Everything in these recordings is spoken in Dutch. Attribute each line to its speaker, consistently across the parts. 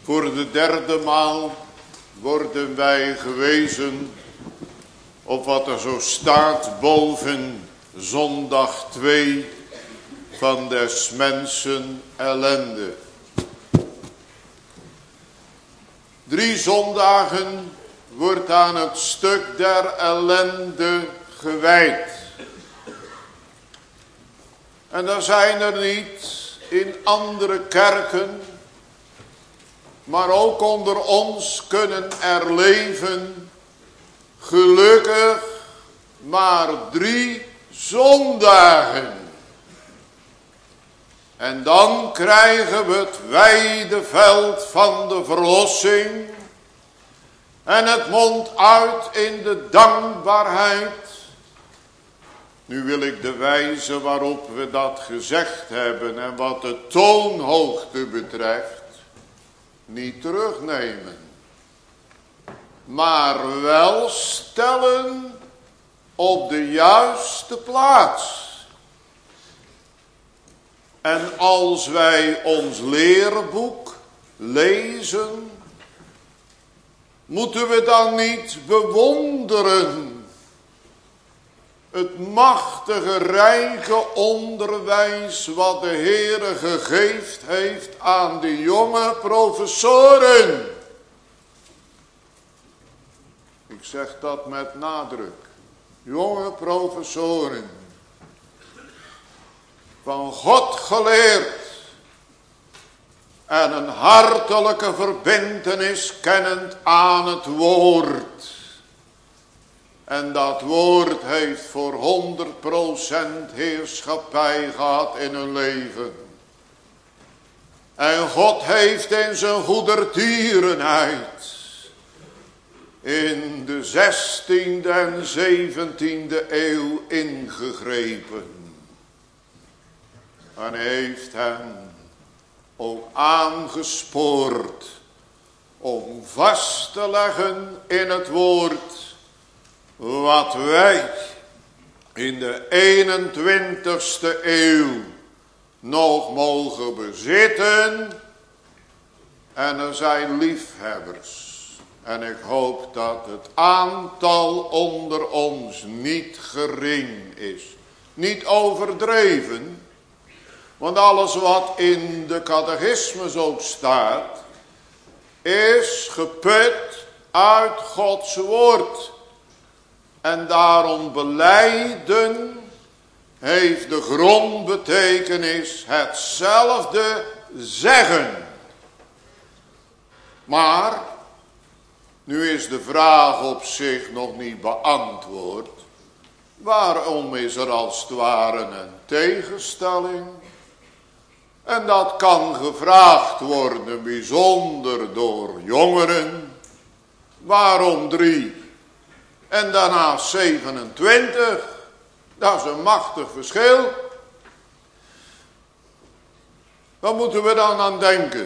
Speaker 1: Voor de derde maal worden wij gewezen op wat er zo staat boven zondag 2 van des mensen ellende. 3 zondagen wordt aan het stuk der ellende gewijd. En dan zijn er niet in andere kerken, maar ook onder ons kunnen er leven, gelukkig, maar 3 zondagen. En dan krijgen we het wijde veld van de verlossing. En het mondt uit in de dankbaarheid. Nu wil ik de wijze waarop we dat gezegd hebben en wat de toonhoogte betreft niet terugnemen. Maar wel stellen op de juiste plaats. En als wij ons leerboek lezen, moeten we dan niet bewonderen het machtige, rijke onderwijs wat de Heere gegeven heeft aan de jonge professoren. Ik zeg dat met nadruk. Jonge professoren. Van God geleerd. En een hartelijke verbintenis kennend aan het woord. En dat woord heeft voor 100% heerschappij gehad in hun leven. En God heeft in zijn goedertierenheid in de 16e en 17e eeuw ingegrepen. En heeft hen ook aangespoord om vast te leggen in het woord wat wij in de 21ste eeuw nog mogen bezitten. En er zijn liefhebbers. En ik hoop dat het aantal onder ons niet gering is. Niet overdreven. Want alles wat in de catechismus ook staat, is geput uit Gods woord. En daarom belijden heeft de grondbetekenis hetzelfde zeggen. Maar, nu is de vraag op zich nog niet beantwoord. Waarom is er als het ware een tegenstelling? En dat kan gevraagd worden bijzonder door jongeren. Waarom 3? En daarna 27. Dat is een machtig verschil. Wat moeten we dan aan denken?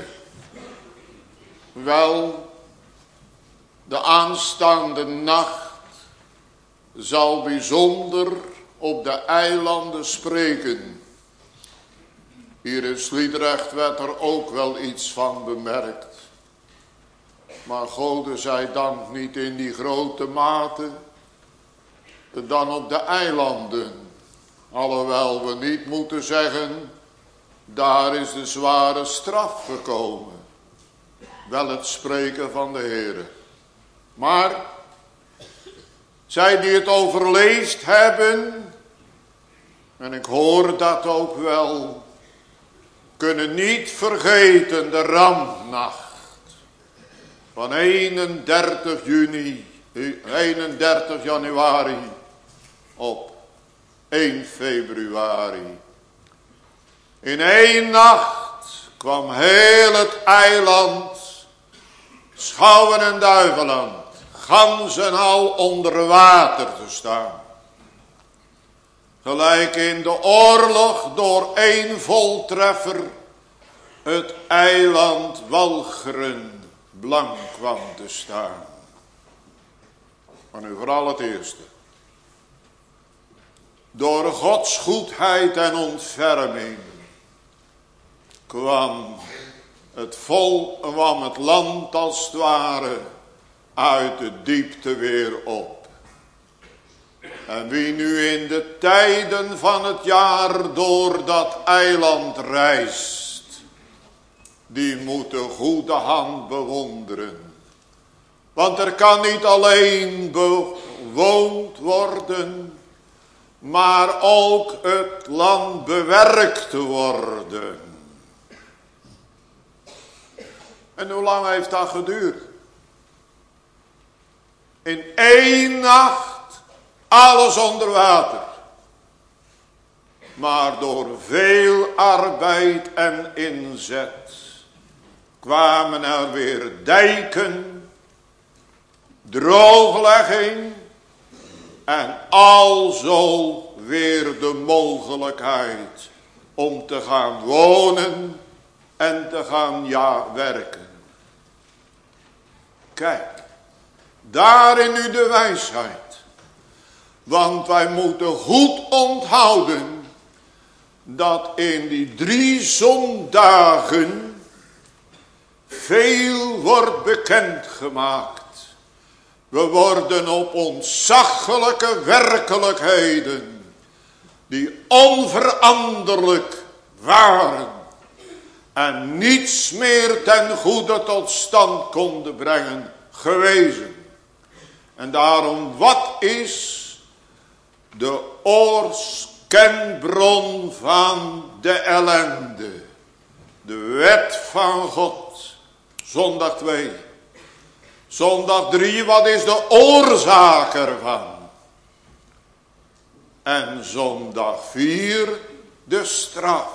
Speaker 1: Wel, de aanstaande nacht zal bijzonder op de eilanden spreken. Hier in Sliedrecht werd er ook wel iets van bemerkt. Maar Gode zij dank niet in die grote mate dan op de eilanden. Alhoewel we niet moeten zeggen, daar is de zware straf gekomen. Wel het spreken van de Heere. Maar zij die het overleefd hebben, en ik hoor dat ook wel, kunnen niet vergeten de rampnacht van 31 januari op 1 februari. In 1 nacht kwam heel het eiland, Schouwen en Duiveland, gans en al onder water te staan. Gelijk in de oorlog door 1 voltreffer het eiland Walcheren blank kwam te staan. Maar nu vooral het eerste. Door Gods goedheid en ontferming kwam Het volk kwam het land als het ware uit de diepte weer op. En wie nu in de tijden van het jaar door dat eiland reist, die moet de goede hand bewonderen. Want er kan niet alleen bewoond worden, maar ook het land bewerkt worden. En hoe lang heeft dat geduurd? In 1 nacht alles onder water. Maar door veel arbeid en inzet kwamen er weer dijken, drooglegging en alzo weer de mogelijkheid om te gaan wonen en te gaan werken. Kijk, daarin nu de wijsheid. Want wij moeten goed onthouden dat in die 3 zondagen veel wordt bekendgemaakt. We worden op ontzaglijke werkelijkheden die onveranderlijk waren en niets meer ten goede tot stand konden brengen, gewezen. En daarom, wat is de oorskenbron van de ellende? De wet van God. Zondag 2. Zondag 3, wat is de oorzaak ervan? En zondag 4, de straf.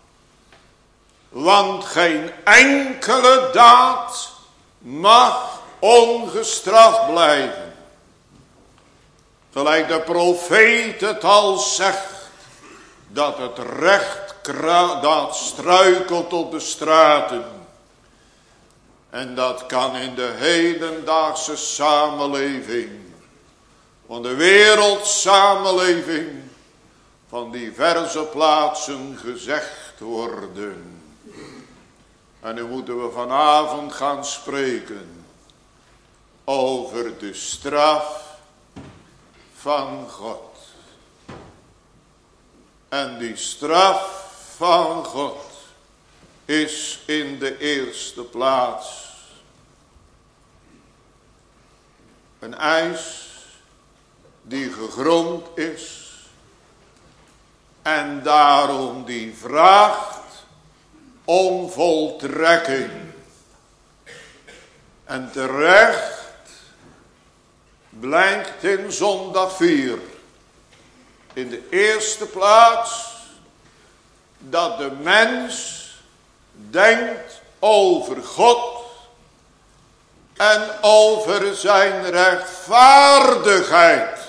Speaker 1: Want geen enkele daad mag ongestraft blijven. Gelijk de profeet het al zegt, dat het recht dat struikelt op de straten. En dat kan in de hedendaagse samenleving, van de wereldsamenleving, van diverse plaatsen gezegd worden. En nu moeten we vanavond gaan spreken over de straf van God. En die straf van God is in de eerste plaats een eis die gegrond is en daarom die vraagt om voltrekking. En terecht blijkt in zondag 4 in de eerste plaats dat de mens denkt over God en over zijn rechtvaardigheid.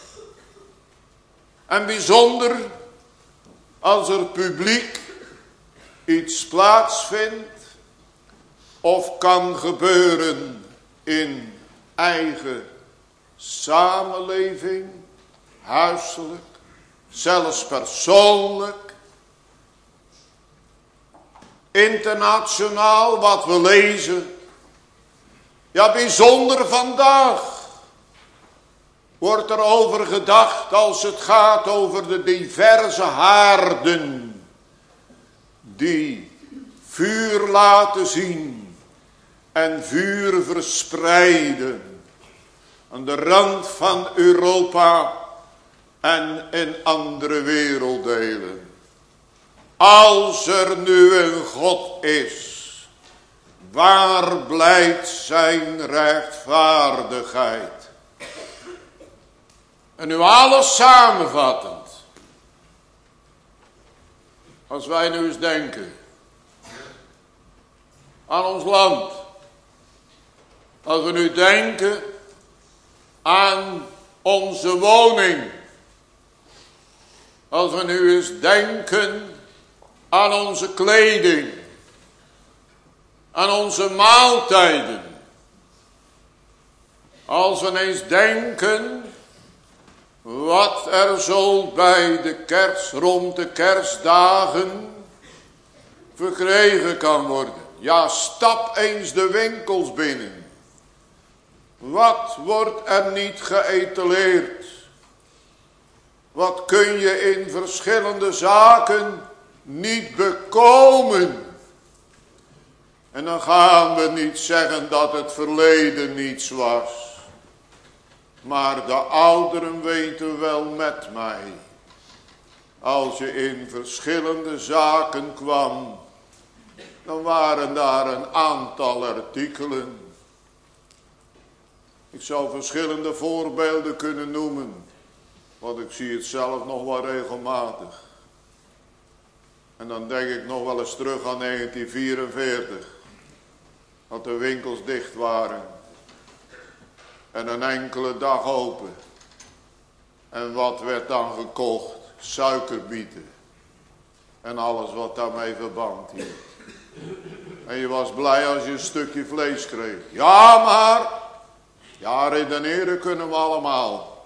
Speaker 1: En bijzonder als er publiek iets plaatsvindt of kan gebeuren in eigen samenleving, huiselijk, zelfs persoonlijk, internationaal, wat we lezen. Ja, bijzonder vandaag wordt er over gedacht als het gaat over de diverse haarden die vuur laten zien en vuur verspreiden aan de rand van Europa en in andere werelddelen. Als er nu een God is, waar blijft zijn rechtvaardigheid? En nu alles samenvattend. Als wij nu eens denken aan ons land. Als we nu denken aan onze woning. Als we nu eens denken aan onze kleding. Aan onze maaltijden. Als we eens denken wat er zo bij de kerst, rond de kerstdagen verkregen kan worden. Ja, stap eens de winkels binnen. Wat wordt er niet geëtaleerd? Wat kun je in verschillende zaken niet bekomen? En dan gaan we niet zeggen dat het verleden niets was. Maar de ouderen weten wel met mij. Als je in verschillende zaken kwam, dan waren daar een aantal artikelen. Ik zou verschillende voorbeelden kunnen noemen. Want ik zie het zelf nog wel regelmatig. En dan denk ik nog wel eens terug aan 1944. Dat de winkels dicht waren. En een enkele dag open. En wat werd dan gekocht? Suikerbieten. En alles wat daarmee verband hield. En je was blij als je een stukje vlees kreeg. Ja, maar. Ja, redeneren kunnen we allemaal.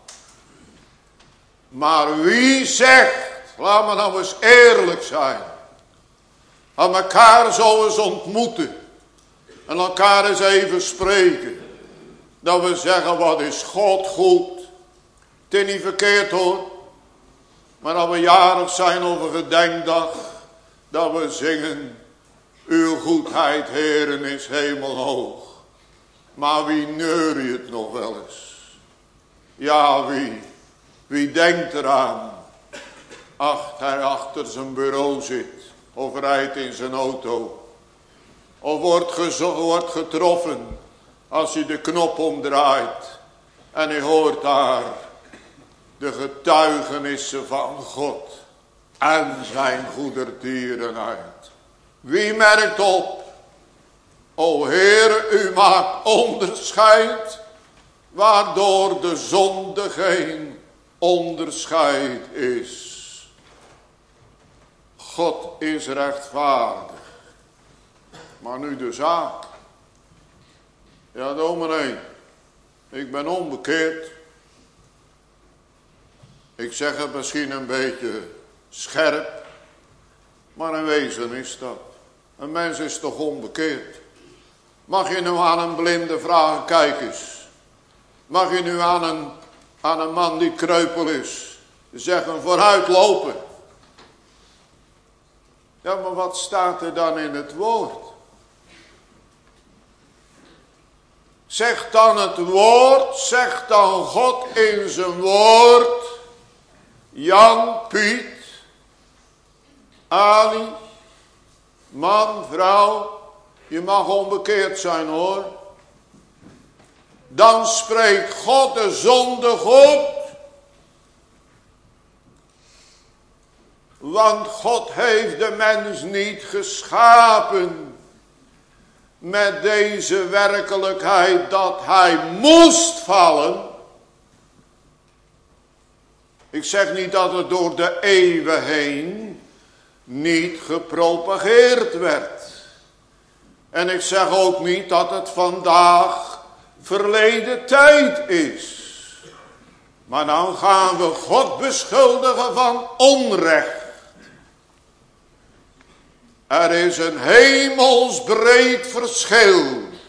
Speaker 1: Maar wie zegt. Laat me nou eens eerlijk zijn. Aan elkaar zo eens ontmoeten. En elkaar eens even spreken. Dat we zeggen, wat is God goed. Het is niet verkeerd hoor. Maar dat we jarig zijn over gedenkdag. Dat we zingen. Uw goedheid, Heeren, is hemelhoog. Maar wie neuriet het nog wel eens? Ja, wie denkt eraan? Hij achter zijn bureau zit. Of rijdt in zijn auto. Of wordt getroffen. Als hij de knop omdraait. En hij hoort daar. De getuigenissen van God. En zijn goedertierenheid. Wie merkt op. O Heer, u maakt onderscheid. Waardoor de zonde geen onderscheid is. God is rechtvaardig. Maar nu de zaak. Ja, dominee. Ik ben onbekeerd. Ik zeg het misschien een beetje scherp. Maar in wezen is dat. Een mens is toch onbekeerd. Mag je nu aan een blinde vragen, kijk eens. Mag je nu aan een man die kreupel is zeggen vooruit lopen. Ja, maar wat staat er dan in het woord? Zegt dan het woord, zegt dan God in zijn woord. Jan, Piet, Ali, man, vrouw, je mag onbekeerd zijn hoor. Dan spreekt God de zonde op. Want God heeft de mens niet geschapen met deze werkelijkheid dat hij moest vallen. Ik zeg niet dat het door de eeuwen heen niet gepropageerd werd. En ik zeg ook niet dat het vandaag verleden tijd is. Maar dan gaan we God beschuldigen van onrecht. Er is een hemelsbreed verschil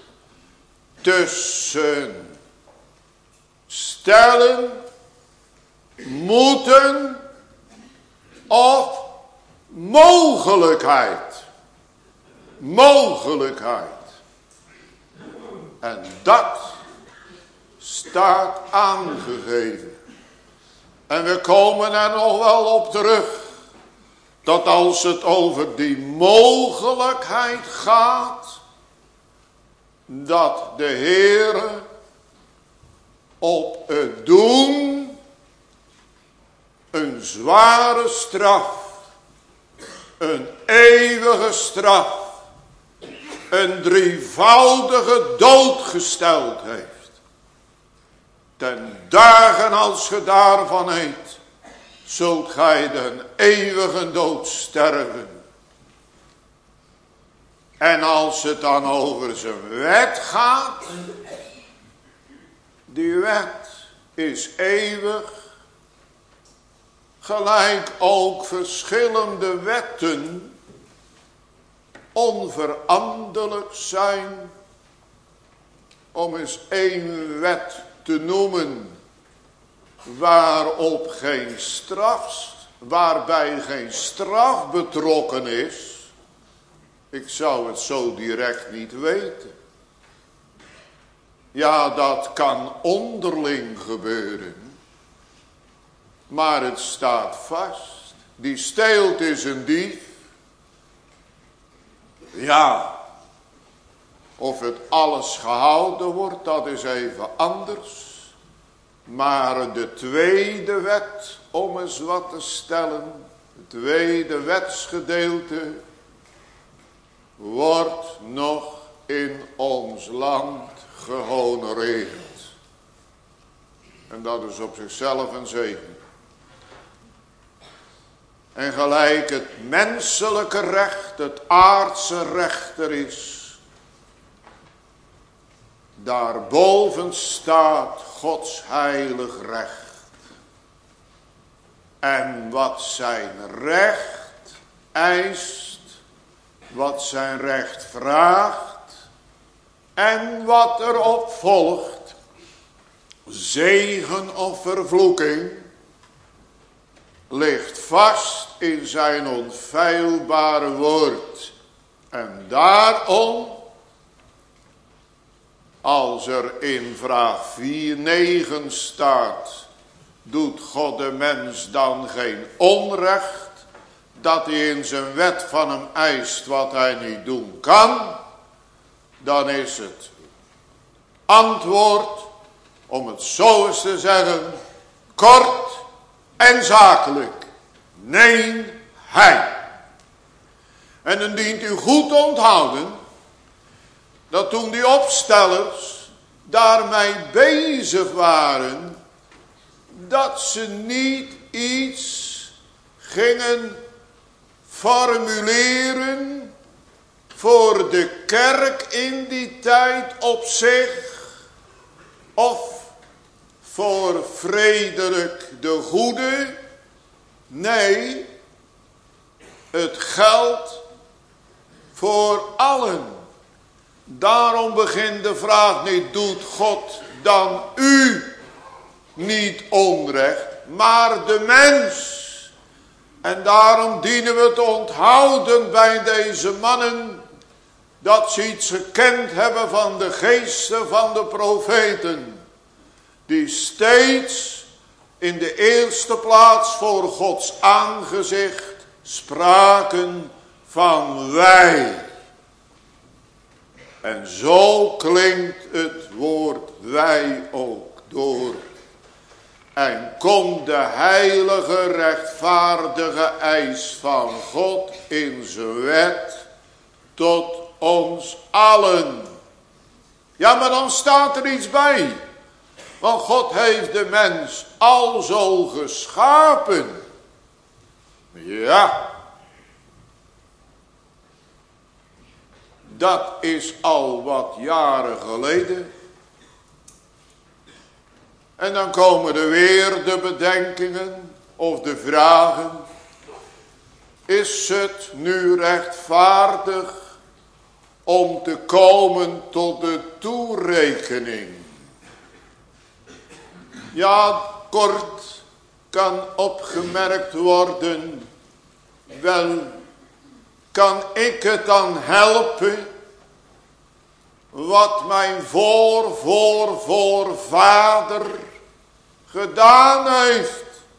Speaker 1: tussen stellen, moeten of mogelijkheid. Mogelijkheid. En dat staat aangegeven. En we komen er nog wel op terug. Dat als het over die mogelijkheid gaat. Dat de Heere op het doen een zware straf. Een eeuwige straf. Een drievoudige dood gesteld heeft. Ten dagen als ge daarvan eet, zult gij den eeuwige dood sterven. En als het dan over zijn wet gaat, die wet is eeuwig, gelijk ook verschillende wetten onveranderlijk zijn, om eens één wet te noemen waarop geen straf, waarbij geen straf betrokken is. Ik zou het zo direct niet weten. Ja, dat kan onderling gebeuren. Maar het staat vast. Die steelt is een dief. Ja, of het alles gehouden wordt, dat is even anders. Maar de tweede wet, om eens wat te stellen, het tweede wetsgedeelte, wordt nog in ons land gehonoreerd. En dat is op zichzelf een zegen. En gelijk het menselijke recht, het aardse recht er is, daarboven staat Gods heilig recht. En wat zijn recht eist, wat zijn recht vraagt en wat erop volgt, zegen of vervloeking, ligt vast in zijn onfeilbare woord. En daarom, als er in vraag 4:9 staat, doet God de mens dan geen onrecht, dat hij in zijn wet van hem eist wat hij niet doen kan, dan is het antwoord, om het zo eens te zeggen, kort en zakelijk: nee, hij. En dan dient u goed te onthouden dat toen die opstellers daarmee bezig waren, dat ze niet iets gingen formuleren voor de kerk in die tijd op zich, of voor Frederik de Goede. Nee, het geldt voor allen. Daarom begint de vraag niet: doet God dan u niet onrecht, maar de mens? En daarom dienen we te onthouden bij deze mannen, dat ze iets gekend hebben van de geesten van de profeten, die steeds in de eerste plaats voor Gods aangezicht spraken van wij. En zo klinkt het woord wij ook door. En komt de heilige rechtvaardige eis van God in zijn wet tot ons allen. Ja, maar dan staat er iets bij. Want God heeft de mens alzo geschapen. Ja. Dat is al wat jaren geleden. En dan komen er weer de bedenkingen of de vragen. Is het nu rechtvaardig om te komen tot de toerekening? Ja, kort kan opgemerkt worden. Wel, kan ik het dan helpen wat mijn voorvader gedaan heeft?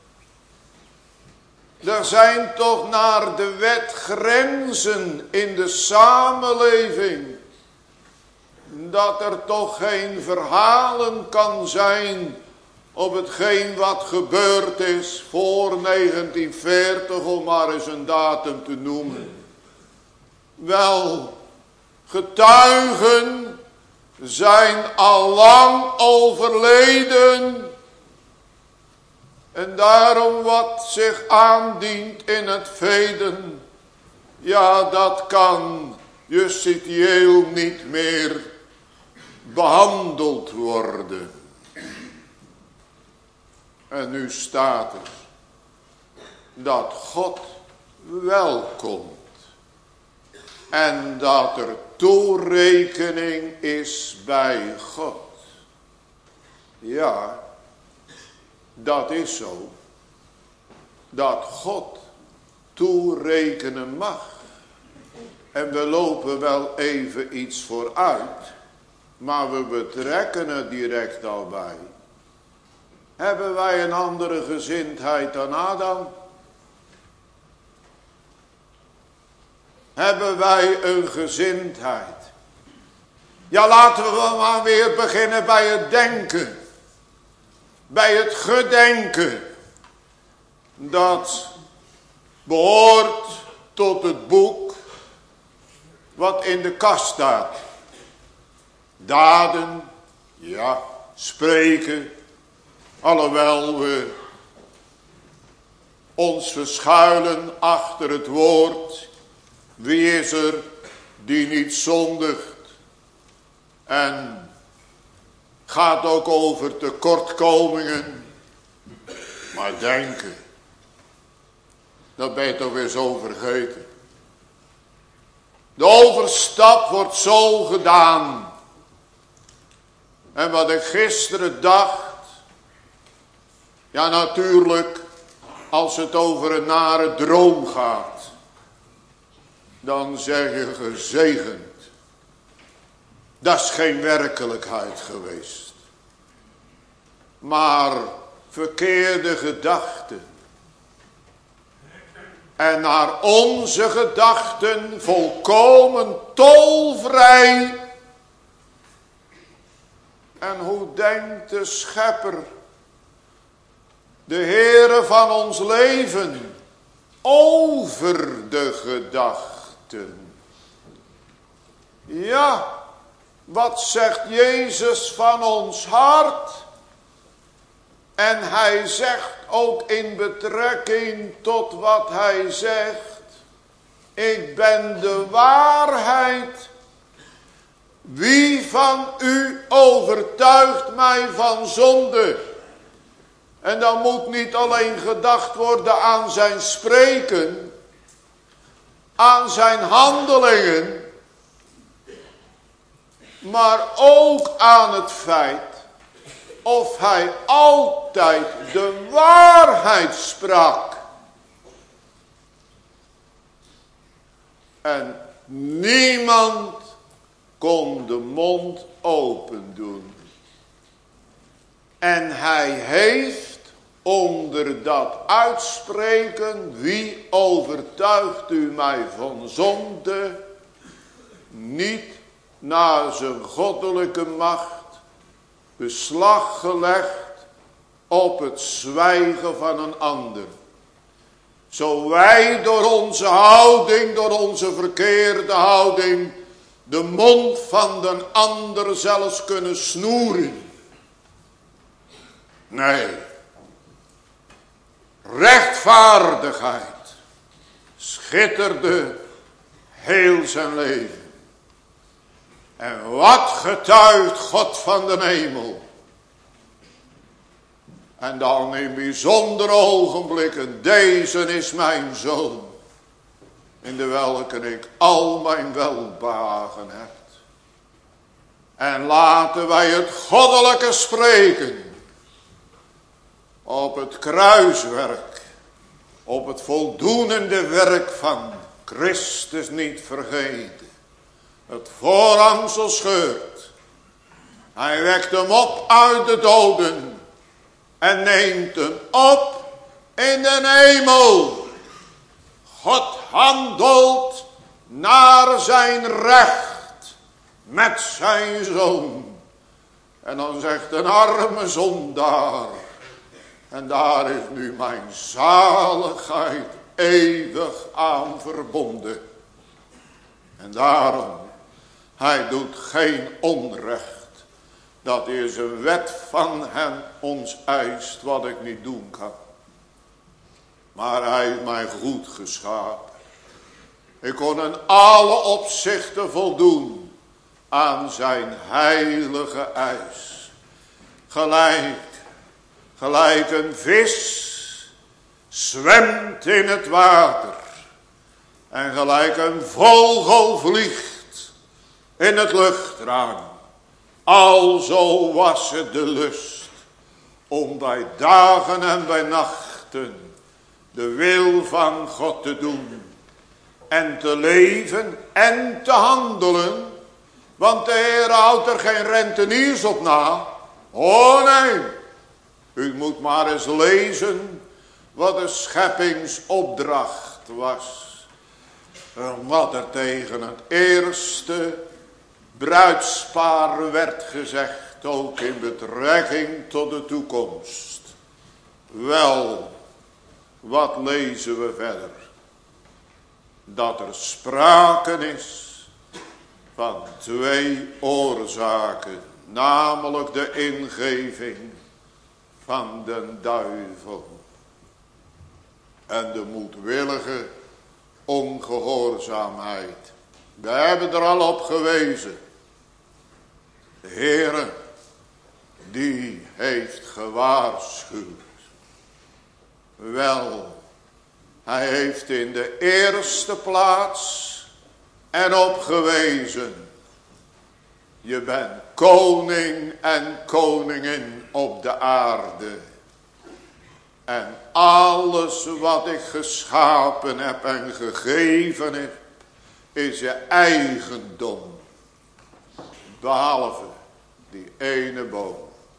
Speaker 1: Er zijn toch naar de wet grenzen in de samenleving, dat er toch geen verhalen kan zijn op hetgeen wat gebeurd is voor 1940, om maar eens een datum te noemen. Wel, getuigen zijn al lang overleden. En daarom wat zich aandient in het veden, ja, dat kan justitieel niet meer behandeld worden. En nu staat er dat God welkomt En dat er toerekening is bij God. Ja, dat is zo. Dat God toerekenen mag. En we lopen wel even iets vooruit. Maar we betrekken het direct al bij. Hebben wij een andere gezindheid dan Adam? Hebben wij een gezindheid? Ja, laten we maar weer beginnen bij het denken. Bij het gedenken. Dat behoort tot het boek wat in de kast staat. Daden, ja, spreken. Alhoewel we ons verschuilen achter het woord. Wie is er die niet zondigt? En gaat ook over tekortkomingen. Maar denken, dat ben je toch weer zo vergeten. De overstap wordt zo gedaan. En wat ik gisteren dacht. Ja, natuurlijk, als het over een nare droom gaat. Dan zeg je gezegend. Dat is geen werkelijkheid geweest. Maar verkeerde gedachten. En naar onze gedachten volkomen tolvrij. En hoe denkt de Schepper, de Heere van ons leven, over de gedachten? Ja, wat zegt Jezus van ons hart? En hij zegt ook in betrekking tot wat hij zegt. Ik ben de waarheid. Wie van u overtuigt mij van zonde? En dan moet niet alleen gedacht worden aan zijn spreken. Aan zijn handelingen. Maar ook aan het feit. Of hij altijd de waarheid sprak. En niemand kon de mond open doen. En hij heeft onder dat uitspreken, wie overtuigt u mij van zonde, niet naar zijn goddelijke macht beslag gelegd op het zwijgen van een ander. Zo wij door onze houding, door onze verkeerde houding, de mond van de ander zelfs kunnen snoeren. Nee. Rechtvaardigheid schitterde heel zijn leven. En wat getuigt God van de hemel. En dan in bijzondere ogenblikken. Deze is mijn zoon. In de welke ik al mijn welbehagen heb. En laten wij het goddelijke spreken. Op het kruiswerk. Op het voldoende werk van Christus niet vergeten. Het voorhangsel scheurt. Hij wekt hem op uit de doden. En neemt hem op in de hemel. God handelt naar zijn recht. Met zijn zoon. En dan zegt een arme zondaar. En daar is nu mijn zaligheid eeuwig aan verbonden. En daarom. Hij doet geen onrecht. Dat is een wet van hem ons eist wat ik niet doen kan. Maar hij heeft mij goed geschapen. Ik kon in alle opzichten voldoen aan zijn heilige eis. Gelijk een vis zwemt in het water. En gelijk een vogel vliegt in het luchtruim. Alzo was het de lust om bij dagen en bij nachten de wil van God te doen. En te leven en te handelen. Want de Heer houdt er geen renteniers op na. Oh nee. U moet maar eens lezen wat de scheppingsopdracht was. En wat er tegen het eerste bruidspaar werd gezegd. Ook in betrekking tot de toekomst. Wel, wat lezen we verder? Dat er sprake is van twee oorzaken. Namelijk de ingeving van den duivel. En de moedwillige ongehoorzaamheid. We hebben er al op gewezen. De Heere, die heeft gewaarschuwd. Wel, hij heeft in de eerste plaats erop gewezen. Je bent koning en koningin op de aarde. En alles wat ik geschapen heb en gegeven heb, is je eigendom. Behalve die ene boom.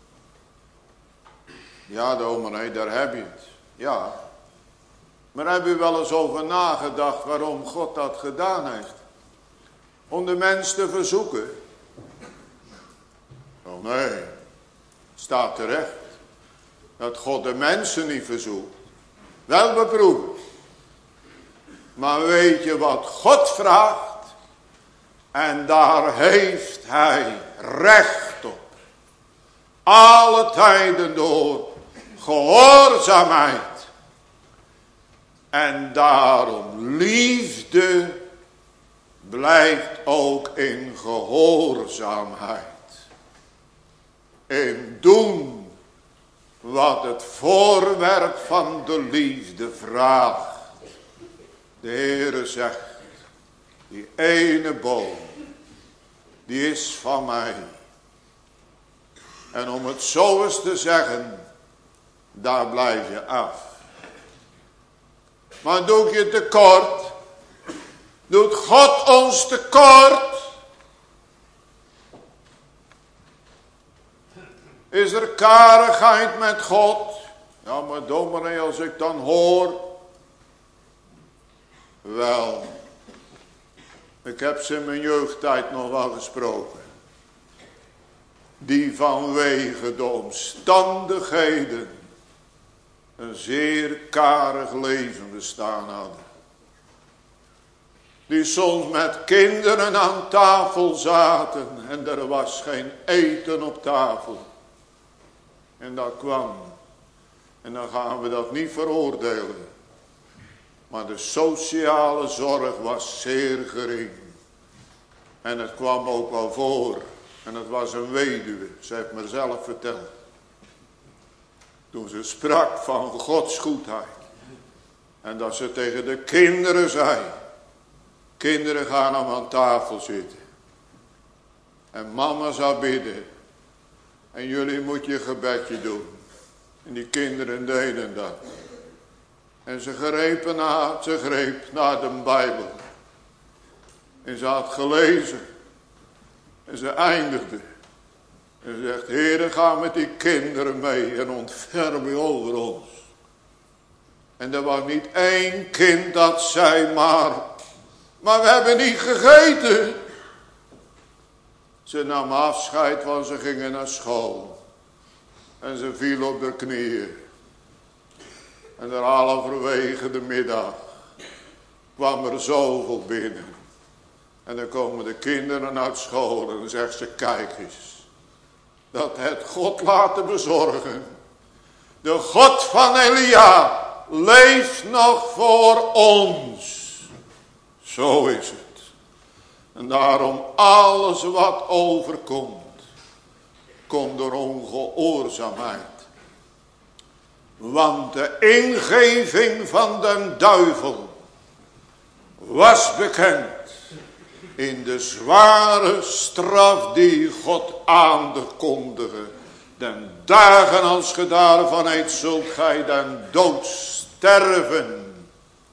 Speaker 1: Ja, dominee, daar heb je het. Ja. Maar heb u wel eens over nagedacht waarom God dat gedaan heeft? Om de mens te verzoeken? Oh nee, het staat terecht. Dat God de mensen niet verzoekt. Wel beproeven. Maar weet je wat God vraagt? En daar heeft hij recht op. Alle tijden door gehoorzaamheid. En daarom liefde blijkt ook in gehoorzaamheid. In doen wat het voorwerp van de liefde vraagt. De Heere zegt, die ene boom, die is van mij. En om het zo eens te zeggen, daar blijf je af. Maar doe ik je tekort? Doet God ons tekort? Is er karigheid met God? Ja, maar dominee, als ik dan hoor. Wel, ik heb ze in mijn jeugdtijd nog wel gesproken. Die vanwege de omstandigheden een zeer karig leven bestaan hadden. Die soms met kinderen aan tafel zaten en er was geen eten op tafel. En dat kwam. En dan gaan we dat niet veroordelen. Maar de sociale zorg was zeer gering. En het kwam ook wel voor. En het was een weduwe. Ze heeft me zelf verteld. Toen ze sprak van Gods goedheid. En dat ze tegen de kinderen zei. Kinderen gaan aan tafel zitten. En mama zou bidden. En jullie moeten je gebedje doen. En die kinderen deden dat. En ze greep naar de Bijbel. En ze had gelezen. En ze eindigde. En ze zegt, Heere, ga met die kinderen mee en ontferm u over ons. En er was niet één kind dat zei maar we hebben niet gegeten. Ze nam afscheid, want ze gingen naar school. En ze viel op de knieën. En er halverwege de middag kwam er zoveel binnen. En dan komen de kinderen uit school en dan zegt ze, kijk eens. Dat het God laten bezorgen. De God van Elia leeft nog voor ons. Zo is het. En daarom alles wat overkomt, komt door ongehoorzaamheid. Want de ingeving van den duivel was bekend in de zware straf die God aankondigde. Den dagen als ge daarvan eet, zult gij den dood sterven.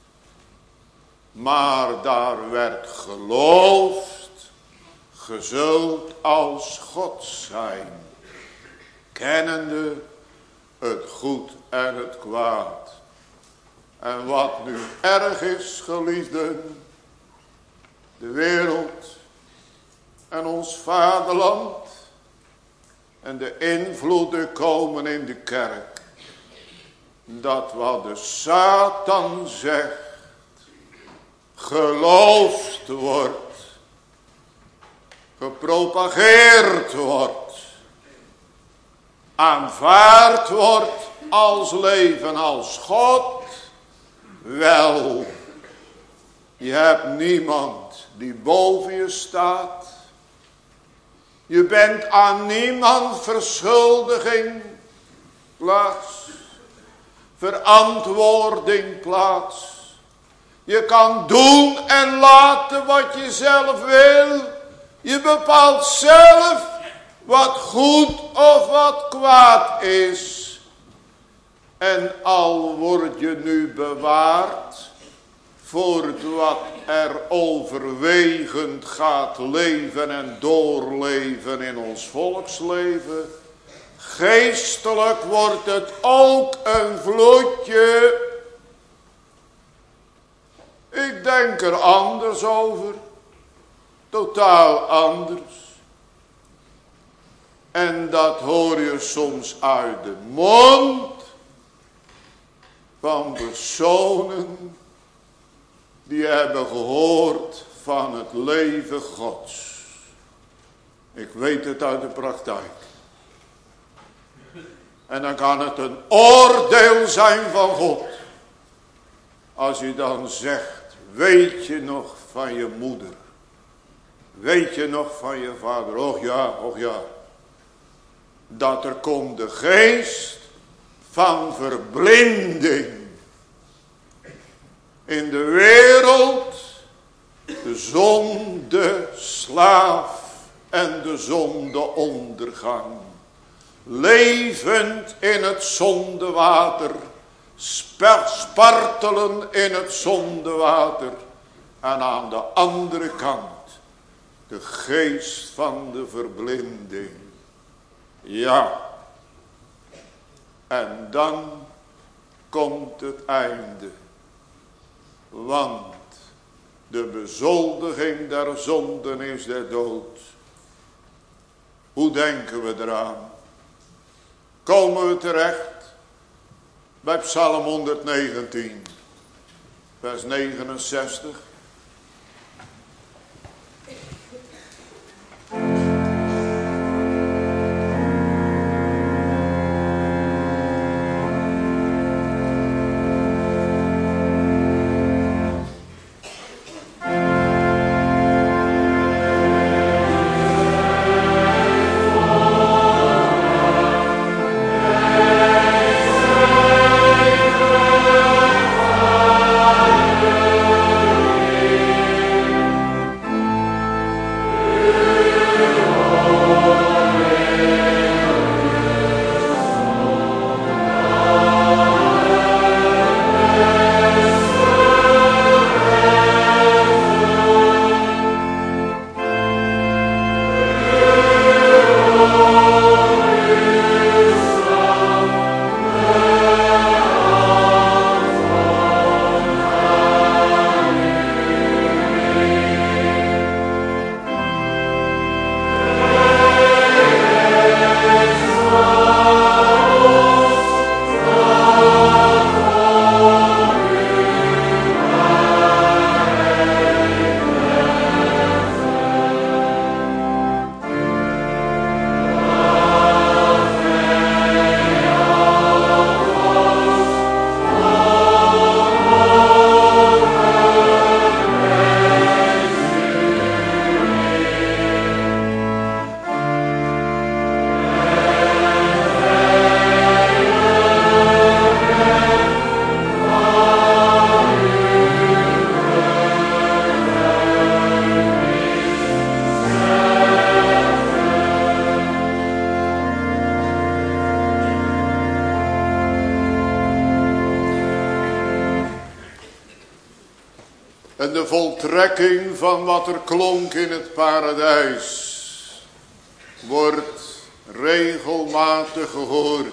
Speaker 1: Maar daar werd geloofd, ge zult als God zijn, kennende het goed en het kwaad. En wat nu erg is, geliefden, de wereld en ons vaderland en de invloeden komen in de kerk, dat wat de Satan zegt, geloofd wordt, gepropageerd wordt, aanvaard wordt als leven als God. Wel, je hebt niemand die boven je staat. Je bent aan niemand verschuldiging plaats, verantwoording plaats. Je kan doen en laten wat je zelf wil. Je bepaalt zelf wat goed of wat kwaad is. En al word je nu bewaard voor wat er overwegend gaat leven en doorleven in ons volksleven. Geestelijk wordt het ook een vloedje. Ik denk er anders over. Totaal anders. En dat hoor je soms uit de mond van personen die hebben gehoord van het leven Gods. Ik weet het uit de praktijk. En dan kan het een oordeel zijn van God. Als je dan zegt, weet je nog van je moeder? Weet je nog van je vader? Och ja. Dat er komt de geest van verblinding in de wereld, de zonde slaaf en de zonde ondergang. Levend in het zondewater, spartelen in het zondewater. En aan de andere kant de geest van de verblinding. Ja. En dan komt het einde. Want de bezoldiging der zonden is de dood. Hoe denken we eraan? Komen we terecht bij Psalm 119, vers 69. En de voltrekking van wat er klonk in het paradijs wordt regelmatig gehoord.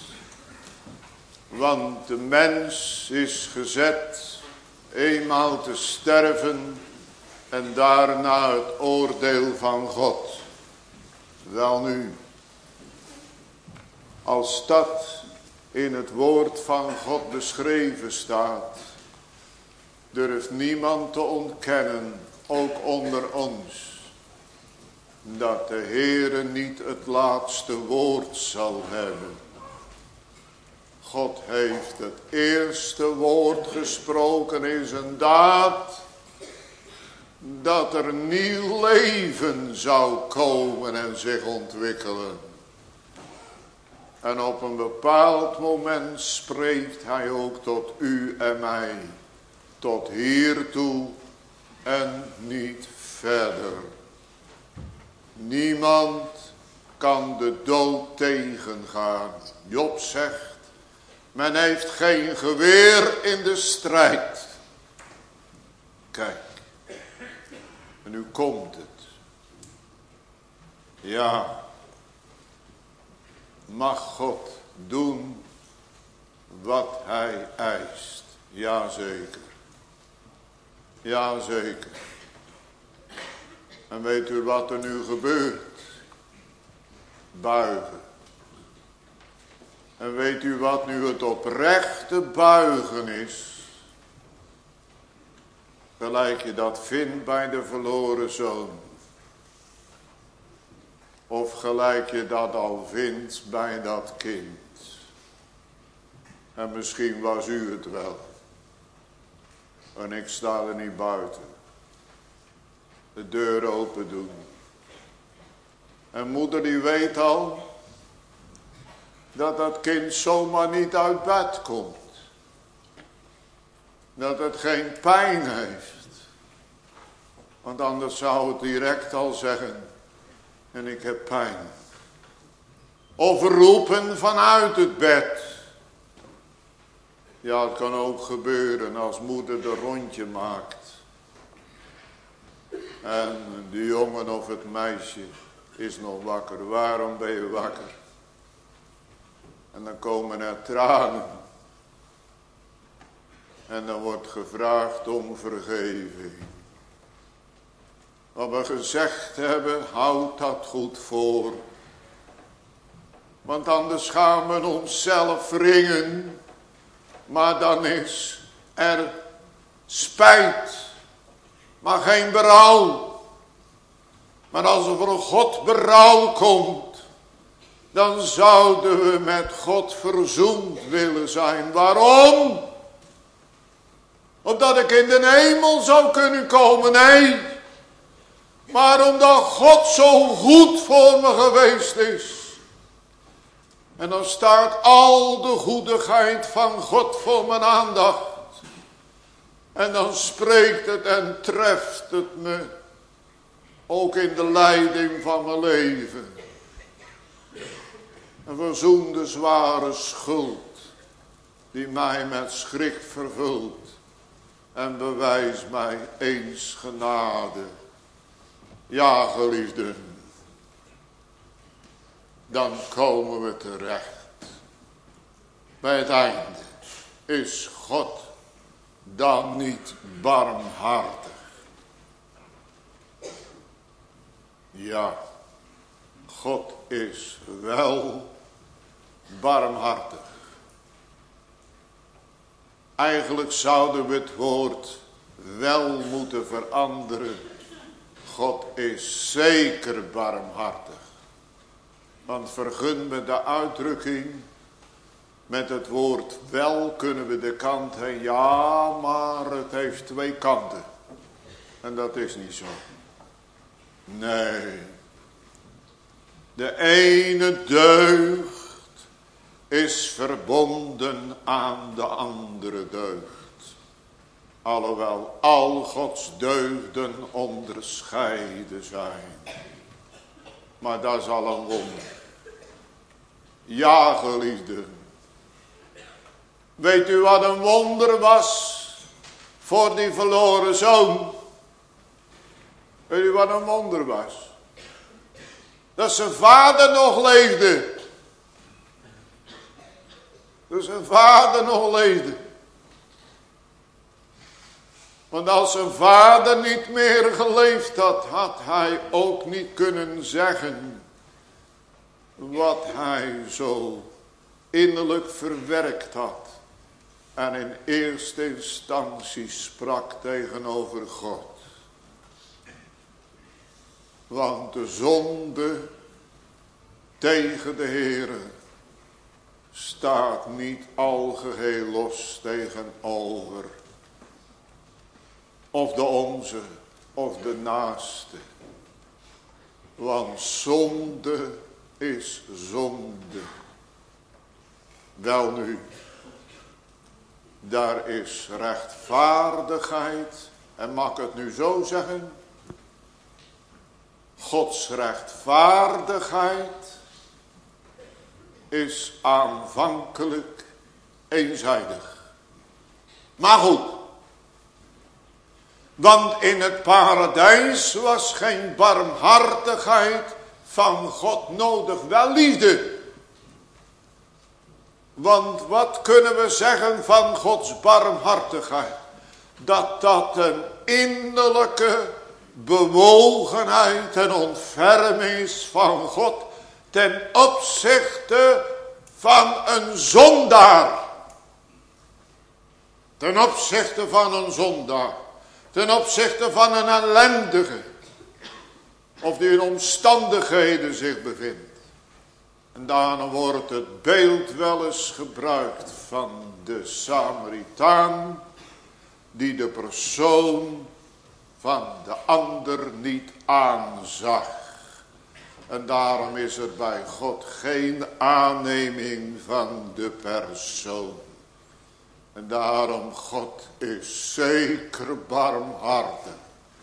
Speaker 1: Want de mens is gezet eenmaal te sterven en daarna het oordeel van God. Welnu, als dat in het woord van God beschreven staat, durft niemand te ontkennen, ook onder ons, dat de Heere niet het laatste woord zal hebben. God heeft het eerste woord gesproken in zijn daad, dat er nieuw leven zou komen en zich ontwikkelen. En op een bepaald moment spreekt hij ook tot u en mij, tot hiertoe en niet verder. Niemand kan de dood tegengaan. Job zegt, men heeft geen geweer in de strijd. Kijk, en nu komt het. Ja, mag God doen wat hij eist. Jazeker. Jazeker. En weet u wat er nu gebeurt? Buigen. En weet u wat nu het oprechte buigen is? Gelijk je dat vindt bij de verloren zoon. Of gelijk je dat al vindt bij dat kind. En misschien was u het wel. En ik sta er niet buiten. De deur open doen. En moeder die weet al dat dat kind zomaar niet uit bed komt. Dat het geen pijn heeft. Want anders zou het direct al zeggen, en ik heb pijn. Of roepen vanuit het bed. Ja, het kan ook gebeuren als moeder de rondje maakt. En de jongen of het meisje is nog wakker. Waarom ben je wakker? En dan komen er tranen. En dan wordt gevraagd om vergeving. Wat we gezegd hebben, houd dat goed voor. Want anders gaan we onszelf wringen. Maar dan is er spijt. Maar geen berouw. Maar als er voor God berouw komt, dan zouden we met God verzoend willen zijn. Waarom? Omdat ik in de hemel zou kunnen komen? Nee. Maar omdat God zo goed voor me geweest is. En dan staat al de goedigheid van God voor mijn aandacht. En dan spreekt het en treft het me. Ook in de leiding van mijn leven. Een verzoende zware schuld. Die mij met schrik vervult. En bewijst mij eens genade. Ja, geliefden. Dan komen we terecht. Bij het einde is God dan niet barmhartig. Ja, God is wel barmhartig. Eigenlijk zouden we het woord wel moeten veranderen. God is zeker barmhartig. Want vergun me de uitdrukking. Met het woord wel kunnen we de kant heen. Ja, maar het heeft twee kanten. En dat is niet zo. Nee. De ene deugd is verbonden aan de andere deugd. Alhoewel al Gods deugden onderscheiden zijn. Maar dat is al een wonder. Ja, geliefden. Weet u wat een wonder was voor die verloren zoon. Weet u wat een wonder was? Dat zijn vader nog leefde. Dat zijn vader nog leefde. Want als zijn vader niet meer geleefd had, had hij ook niet kunnen zeggen wat hij zo innerlijk verwerkt had. En in eerste instantie sprak tegenover God. Want de zonde tegen de Heere staat niet algeheel los tegenover. Of de onze, of de naaste. Want zonde is zonde. Welnu, daar is rechtvaardigheid. En mag ik het nu zo zeggen? Gods rechtvaardigheid is aanvankelijk eenzijdig. Maar goed. Want in het paradijs was geen barmhartigheid van God nodig. Wel liefde. Want wat kunnen we zeggen van Gods barmhartigheid? Dat een innerlijke bewogenheid en ontferming is van God ten opzichte van een zondaar. Ten opzichte van een zondaar. Ten opzichte van een ellendige. Of die in omstandigheden zich bevindt. En daarna wordt het beeld wel eens gebruikt van de Samaritaan. Die de persoon van de ander niet aanzag. En daarom is er bij God geen aanneming van de persoon. En daarom, God is zeker barmhartig.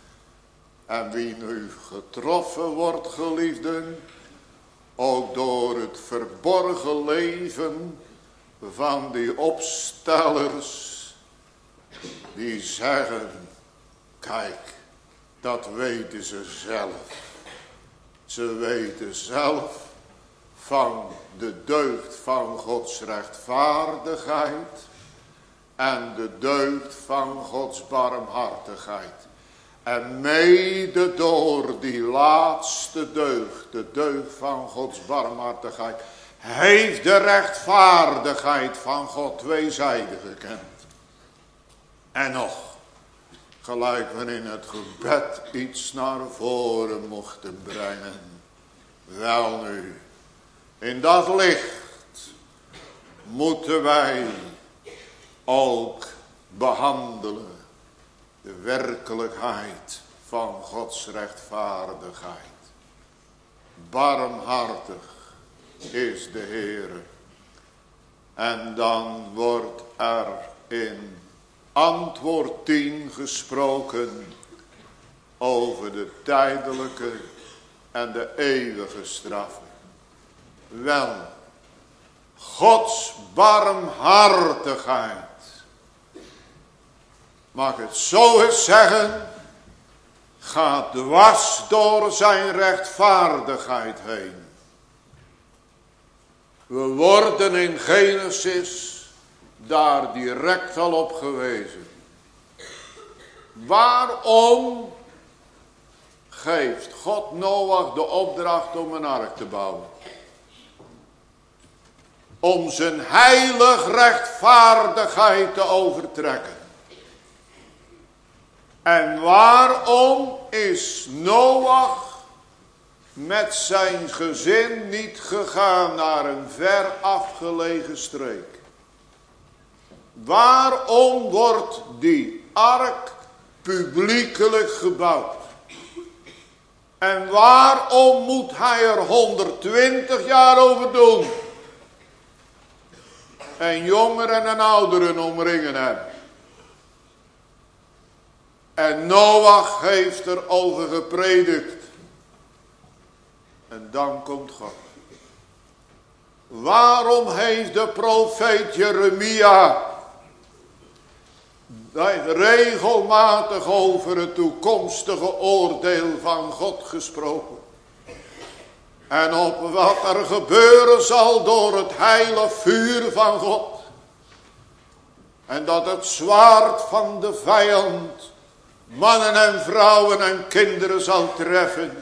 Speaker 1: En wie nu getroffen wordt, geliefden, ook door het verborgen leven van die opstellers, die zeggen, kijk, dat weten ze zelf. Ze weten zelf van de deugd van Gods rechtvaardigheid en de deugd van Gods barmhartigheid. En mede door die laatste deugd, de deugd van Gods barmhartigheid, heeft de rechtvaardigheid van God tweezijdig gekend. En nog, gelijk we in het gebed iets naar voren mochten brengen. Welnu, in dat licht moeten wij ook behandelen de werkelijkheid van Gods rechtvaardigheid. Barmhartig is de Heere. En dan wordt er in antwoord 10 gesproken over de tijdelijke en de eeuwige straffen. Wel, Gods barmhartigheid, mag ik het zo eens zeggen, gaat dwars door zijn rechtvaardigheid heen. We worden in Genesis daar direct al op gewezen. Waarom geeft God Noach de opdracht om een ark te bouwen? Om zijn heilig rechtvaardigheid te overtrekken. En waarom is Noach met zijn gezin niet gegaan naar een ver afgelegen streek? Waarom wordt die ark publiekelijk gebouwd? En waarom moet hij er 120 jaar over doen? En jongeren en ouderen omringen hem. En Noach heeft er over gepredikt. En dan komt God. Waarom heeft de profeet Jeremia Dat heeft regelmatig over het toekomstige oordeel van God gesproken. En op wat er gebeuren zal door het heilige vuur van God. En dat het zwaard van de vijand mannen en vrouwen en kinderen zal treffen.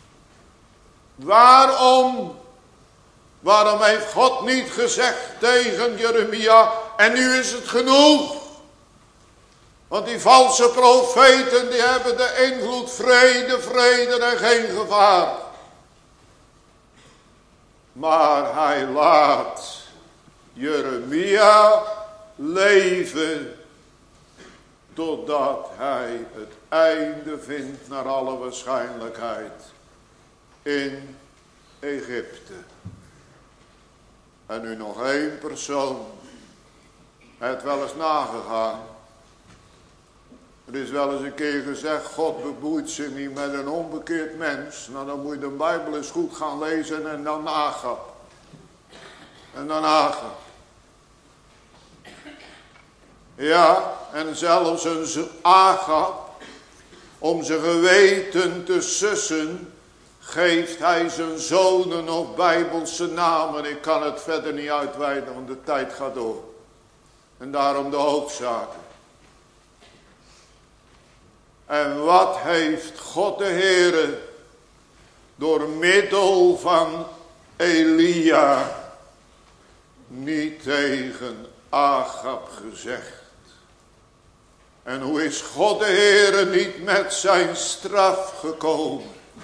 Speaker 1: Waarom? Waarom heeft God niet gezegd tegen Jeremia, en nu is het genoeg? Want die valse profeten die hebben de invloed vrede, vrede en geen gevaar. Maar hij laat Jeremia leven totdat hij het einde vindt naar alle waarschijnlijkheid in Egypte. En nu nog één persoon het wel eens nagegaan. Er is wel eens een keer gezegd, God bemoeit zich niet met een onbekeerd mens. Nou, dan moet je de Bijbel eens goed gaan lezen en dan nagaan. En dan nagaan. Ja, en zelfs een Agab, om zijn geweten te sussen, geeft hij zijn zonen nog Bijbelse namen. Ik kan het verder niet uitweiden, want de tijd gaat door. En daarom de hoofdzaken. En wat heeft God de Heere door middel van Elia niet tegen Agab gezegd? En hoe is God de Heere niet met zijn straf gekomen?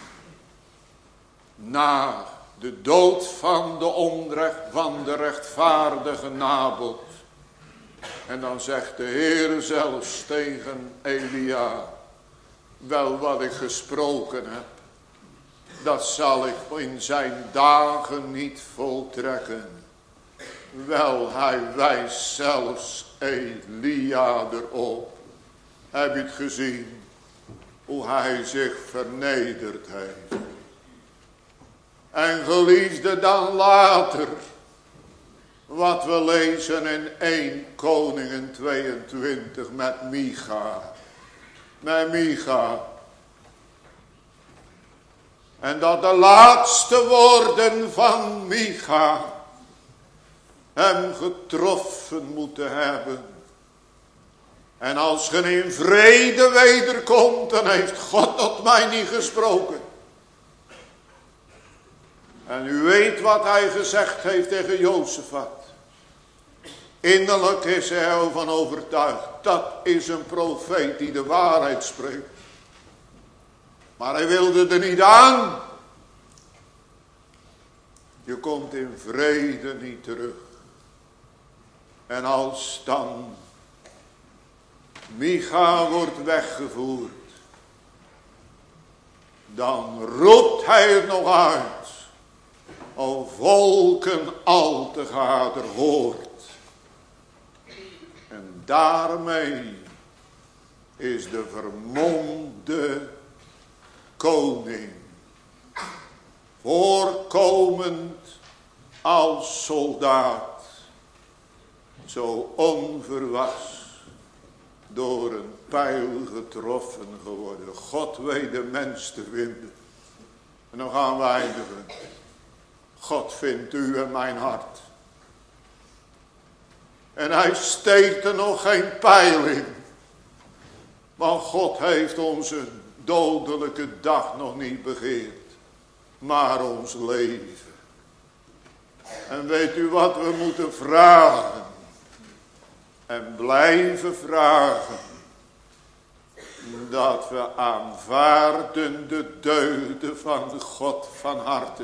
Speaker 1: Na de dood van de rechtvaardige Nabot. En dan zegt de Heere zelfs tegen Elia, wel wat ik gesproken heb, dat zal ik in zijn dagen niet voltrekken. Wel, hij wijst zelfs Elia erop. Heb je het gezien? Hoe hij zich vernederd heeft. En geliefde, dan later, wat we lezen in 1 Koningen 22 met Micha. Met Micha. En dat de laatste woorden van Micha hem getroffen moeten hebben. En als je in vrede wederkomt, dan heeft God tot mij niet gesproken. En u weet wat hij gezegd heeft tegen Jozefat. Innerlijk is hij ervan overtuigd. Dat is een profeet die de waarheid spreekt. Maar hij wilde er niet aan. Je komt in vrede niet terug. En als dan Micha wordt weggevoerd, dan roept hij het nog uit. O volken al te gader hoort. En daarmee is de vermomde koning voorkomend als soldaat zo onverwachts door een pijl getroffen geworden. God weet de mens te vinden. En dan gaan we eindigen. God vindt u en mijn hart. En hij steekt er nog geen pijl in. Want God heeft onze dodelijke dag nog niet begeerd. Maar ons leven. En weet u wat we moeten vragen? En blijven vragen. Dat we aanvaarden de deugden van God van harte.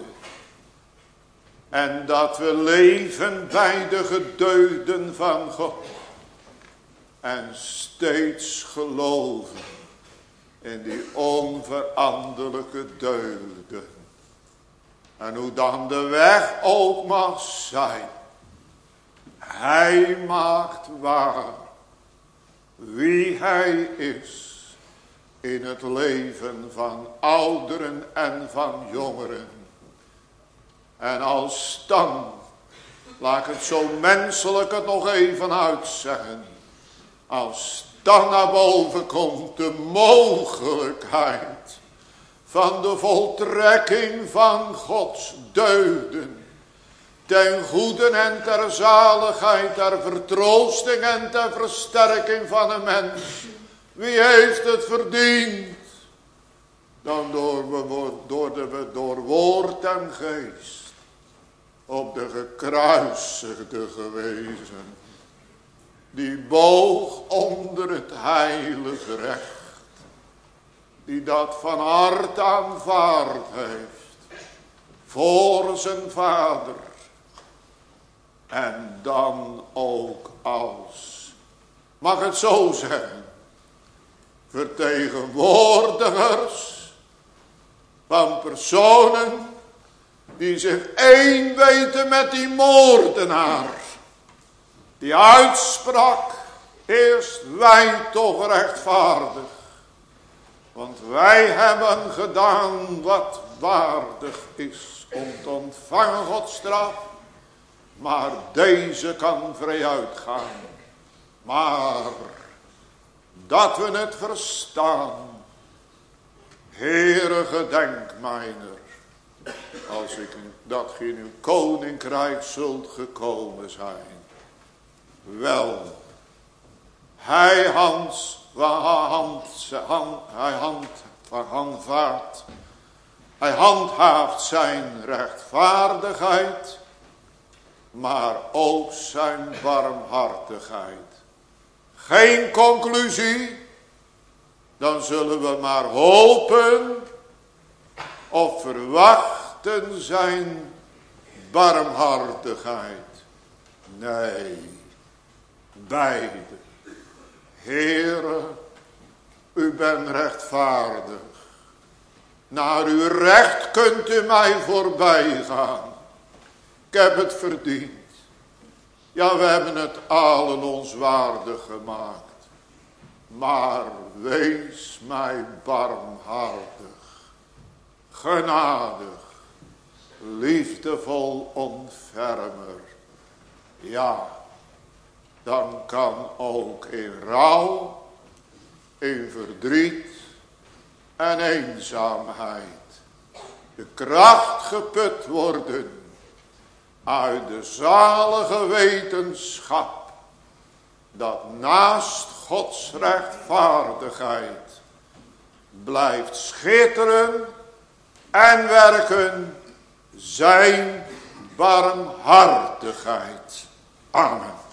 Speaker 1: En dat we leven bij de gedeugden van God. En steeds geloven in die onveranderlijke deugden. En hoe dan de weg ook mag zijn. Hij maakt waar wie hij is in het leven van ouderen en van jongeren. En als dan, laat ik het zo menselijk het nog even uitzeggen. Als dan naar boven komt de mogelijkheid van de voltrekking van Gods deugden, ten goede en ter zaligheid, ter vertroosting en ter versterking van een mens. Wie heeft het verdiend? Dan door woord en geest op de gekruisigde gewezen, die boog onder het heilige recht, die dat van hart aanvaard heeft voor zijn vader, en dan ook als, mag het zo zeggen, vertegenwoordigers van personen die zich één weten met die moordenaar, die uitsprak, eerst wij toch rechtvaardig, want wij hebben gedaan wat waardig is om te ontvangen Gods straf, maar deze kan vrij uitgaan. Maar dat we het verstaan, Heere, gedenk mijner, als ik dat ge in uw koninkrijk zult gekomen zijn. Wel, hij handhaaft zijn rechtvaardigheid, maar ook zijn barmhartigheid. Geen conclusie, dan zullen we maar hopen of verwachten zijn barmhartigheid. Nee, beide. Heere, u bent rechtvaardig. Naar uw recht kunt u mij voorbij gaan. Ik heb het verdiend. Ja, we hebben het allen ons waardig gemaakt. Maar wees mij barmhartig, genadig, liefdevol ontfermer. Ja, dan kan ook in rouw, in verdriet en eenzaamheid de kracht geput worden uit de zalige wetenschap dat naast Gods rechtvaardigheid blijft schitteren en werken zijn barmhartigheid. Amen.